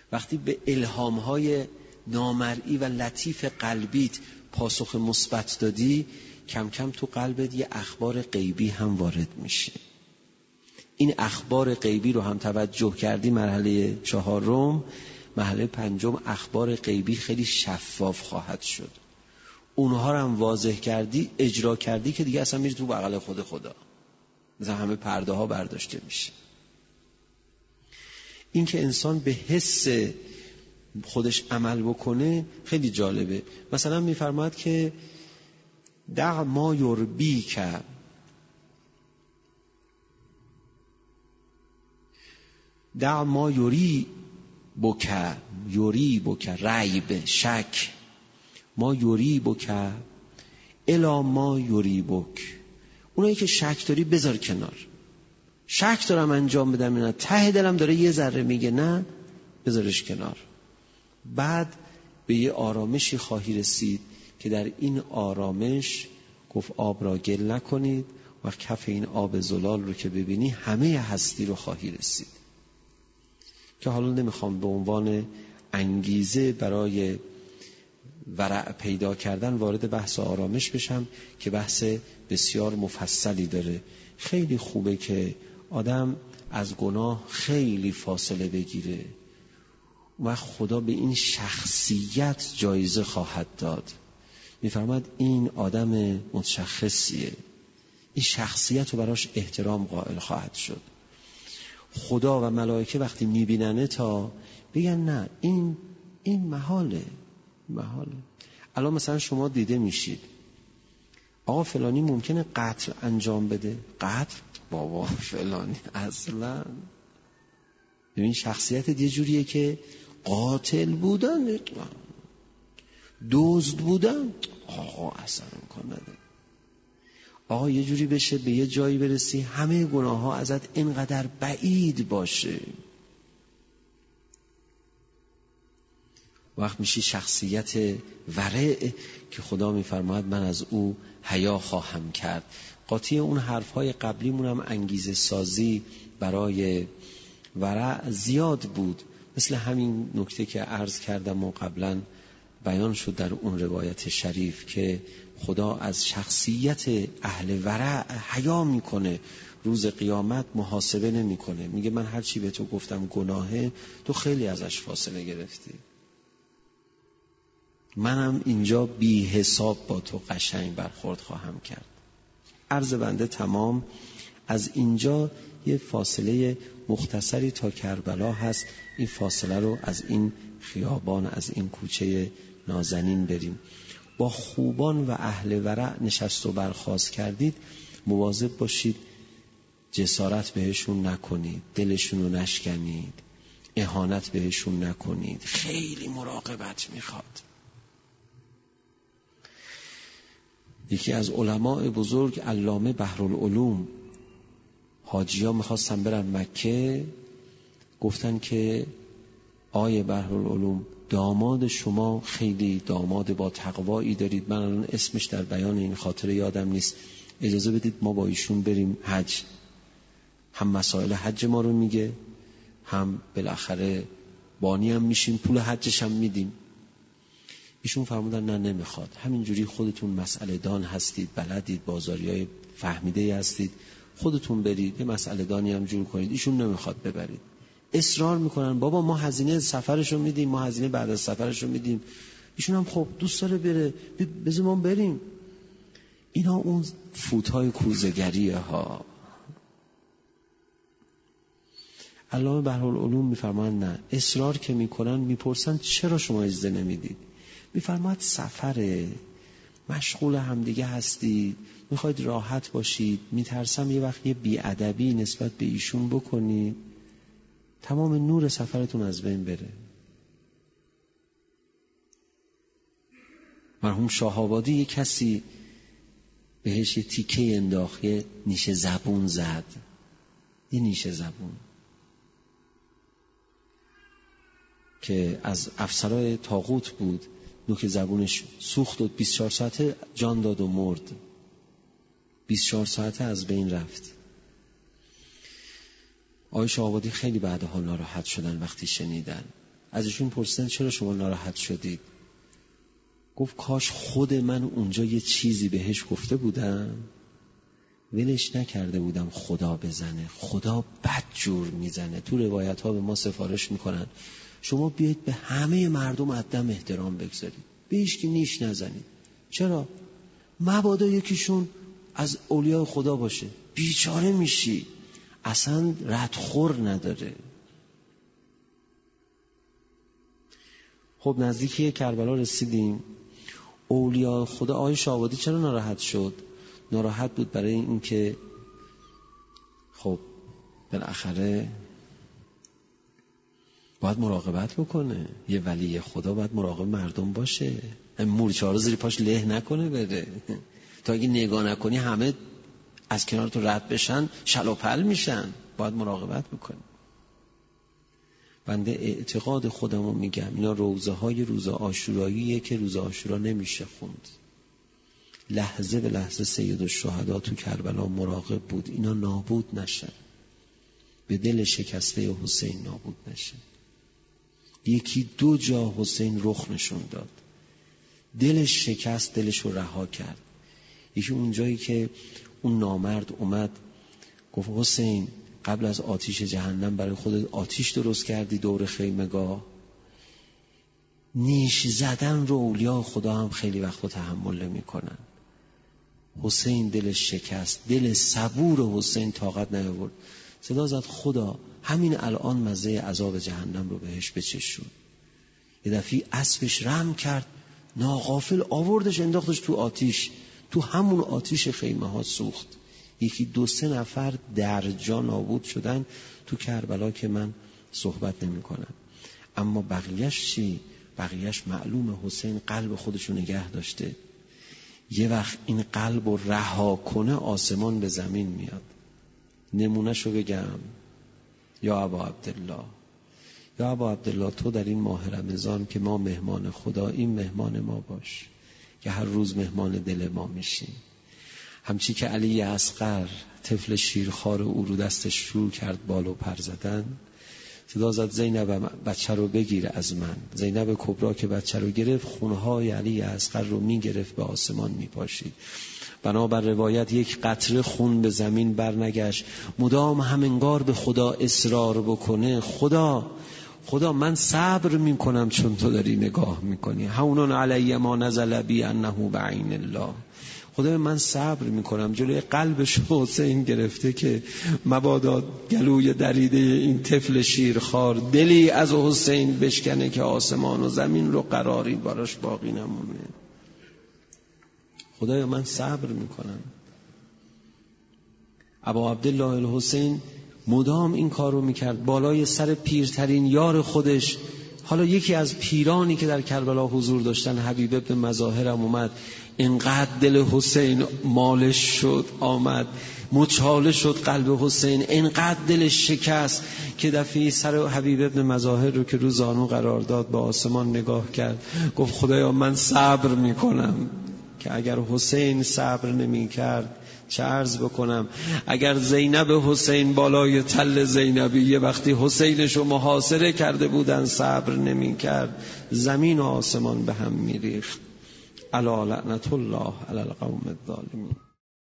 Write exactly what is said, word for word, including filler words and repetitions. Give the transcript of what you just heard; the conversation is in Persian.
وقتی به الهام‌های نامرئی و لطیف قلبیت پاسخ مثبت دادی، کم کم تو قلبت یه اخبار غیبی هم وارد میشه. این اخبار غیبی رو هم توجه کردی، مرحله چهارم. مرحله پنجم اخبار غیبی خیلی شفاف خواهد شد. اونها رو هم واضح کردی، اجرا کردی که دیگه اصلا میری تو بغل خود خدا، مثلا همه پرده ها برداشته میشه. این که انسان به حس خودش عمل بکنه خیلی جالبه. مثلا میفرماد که دع ما یربیک، دع ما یری بک، یری بک ریب شک، ما یری بک الا ما یری بک. اونایی که شک داری بذار کنار. شک دارم انجام بدم اینا، ته دلم داره یه ذره میگه نه، بذارش کنار. بعد به یه آرامشی خواهی رسید که در این آرامش گفت آب را گل نکنید و کف این آب زلال رو که ببینی همه هستی رو خواهی رسید. که حالا نمیخوام به عنوان انگیزه برای ورع پیدا کردن وارد بحث آرامش بشم که بحث بسیار مفصلی داره. خیلی خوبه که آدم از گناه خیلی فاصله بگیره و خدا به این شخصیت جایزه خواهد داد. میفرماد این آدم متشخصیه، این شخصیت رو براش احترام قائل خواهد شد. خدا و ملائکه وقتی میبیننه تا بگن نه این این محاله محاله. الان مثلا شما دیده میشید آقا فلانی ممکنه قتل انجام بده، قتل بابا فلانی اصلا ببین شخصیت یه جوریه که قاتل بودن، دزد بودن، آقا اصلا امکان نداره. آقا یه جوری بشه به یه جایی برسی همه گناه ها ازت اینقدر بعید باشه، وقت میشی شخصیت ورع که خدا میفرماید من از او حیا خواهم کرد. قاطی اون حرفهای قبلیمون هم انگیزه سازی برای ورع زیاد بود، مثل همین نکته که عرض کردم و قبلا بیان شد در اون روایت شریف که خدا از شخصیت اهل ورع حیا میکنه، روز قیامت محاسبه نمیکنه، میگه من هر چی به تو گفتم گناهه تو خیلی ازش فاصله گرفتی، منم اینجا بی حساب با تو قشنگ برخورد خواهم کرد. عرض بنده تمام. از اینجا یه فاصله مختصری تا کربلا هست، این فاصله رو از این خیابان از این کوچه نازنین بریم. با خوبان و اهل ورع نشست و برخاست کردید، مواظب باشید جسارت بهشون نکنید، دلشون رو نشکنید، اهانت بهشون نکنید، خیلی مراقبت میخواد. یکی از علماء بزرگ علامه بحرالعلوم، حاجی‌ها میخواستن برن مکه، گفتن که آیه بحرالعلوم داماد شما خیلی داماد با تقوایی دارید، من الان اسمش در بیان این خاطره یادم نیست، اجازه بدید ما با ایشون بریم حج. هم مسائل حج ما رو میگه، هم بالاخره بانی هم میشیم، پول حجش هم میدیم. ایشون فرمودن نه نمیخواد، همینجوری خودتون مسئله دان هستید، بلدید، بازاریای فهمیده هستید، خودتون برید یه مسئله دانی هم جور کنید. ایشون نمیخواد ببرید، اصرار میکنن بابا ما هزینه سفرشو میدیم، ما هزینه بعد از سفرشو میدیم. ایشون هم خب دوست داره بره، بذار ما بریم. اینا اون فوتهای کوزه‌گریه ها. علامه بحرالعلوم میفرمان نه، اصرار که میکنن میپرسن چرا شما اجازه نمیدید؟ میفرماد سفره، مشغول همدیگه هستید، میخواید راحت باشید، میترسم یه وقت یه بیادبی نسبت به ایشون بکنید تمام نور سفرتون از بین بره. مرحوم شاه‌آبادی یه کسی بهش یه تیکه انداخت، یه نیش زبون زد، یه نیش زبون که از افسرهای طاغوت بود، نوک زبونش سوخت و بیست و چهار ساعته جان داد و مرد، بیست و چهار ساعته از بین رفت. آقای شاه‌آبادی خیلی بعدها ناراحت شدن وقتی شنیدن. از ایشون پرسیدن چرا شما ناراحت شدید؟ گفت کاش خود من اونجا یه چیزی بهش گفته بودم، ولش نکرده بودم خدا بزنه. خدا بدجور میزنه. تو روایت ها به ما سفارش میکنن شما بیایید به همه مردم عدم احترام بگذارید، به هیچ کی نیش نزنید. چرا؟ مبادا یکیشون از اولیاء خدا باشه، بیچاره میشی. اصلا ردخور نداره. خب نزدیکی کربلا رسیدیم. اولیاء خدا آقای شاهابادی چرا ناراحت شد؟ ناراحت بود برای اینکه خب بالاخره باید مراقبت بکنه. یه ولی خدا باید مراقب مردم باشه، مورچه ها رو زیر پاش له نکنه بره. تا اگه نگاه نکنی همه از کنار تو رد بشن شلاپل میشن. باید مراقبت بکنی. بنده اعتقاد خودمو میگم اینا روزه های روز عاشوراییه که روز عاشورا نمیشه خوند. لحظه به لحظه سید الشهدا تو کربلا مراقب بود اینا نابود نشن، به دل شکسته حسین نابود نشه. یکی دو جا حسین رخ نشون داد، دلش شکست، دلش رو رها کرد. یکی اون جایی که اون نامرد اومد گفت حسین قبل از آتیش جهنم برای خودت آتیش درست کردی دور خیمگاه. نیش زدن رو اولیاء خدا هم خیلی وقتا تحمل نمی کنن. حسین دلش شکست، دل صبور حسین طاقت نیاورد، صدا زد خدا همین الان مزه عذاب جهنم رو بهش بچشون. یه دفعه اسبش رم کرد، ناغافل آوردش انداختش تو آتیش. تو همون آتیش خیمه ها سوخت. یکی دو سه نفر در جا نابود شدن تو کربلا که من صحبت نمی کنم. اما بقیهش چی؟ بقیهش معلومه حسین قلب خودشو نگه داشته. یه وقت این قلب رو رها کنه آسمان به زمین میاد. نمونهشو بگم. یا ابا عبدالله، یا ابا عبدالله تو در این ماه رمضان که ما مهمان خدا، این مهمان ما باش که هر روز مهمان دل ما میشیم. همچی که علی اصغر طفل شیرخوار او رو دستش شروع کرد بالو پر زدن، صدا زد زینب بچه رو بگیر از من. زینب کبرا که بچه رو گرفت خونهای علی اصغر رو میگرفت به آسمان میپاشید. بنابر روایت یک قطره خون به زمین برنگشت. مدام هم انگار به خدا اصرار بکنه خدا خدا من صبر میکنم چون تو داری نگاه میکنی. هونون علی ما نزل بی انه بعین الله. خدا من صبر میکنم. جلوی قلبش حسین گرفته که مبادا گلوی دریده این طفل شیرخوار دلی از حسین بشکنه که آسمان و زمین رو قراری براش باقی نمونه. خدایا من صبر میکنم. ابا عبدالله الحسین مدام این کار رو میکرد. بالای سر پیرترین یار خودش، حالا یکی از پیرانی که در کربلا حضور داشتن، حبیب ابن مظاهرم اومد. اینقدر دل حسین مالش شد، آمد مچاله شد قلب حسین، اینقدر دلش شکست که دفعی سر حبیب ابن مظاهر رو که رو زانو قرار داد به آسمان نگاه کرد، گفت خدایا من صبر میکنم که اگر حسین صبر نمی کرد چه عرض بکنم. اگر زینب حسین بالای تل زینبی یه وقتی حسینشو محاصره کرده بودن صبر نمی کرد، زمین و آسمان به هم می ریخت. الا لعنت الله علی القوم الظالمین.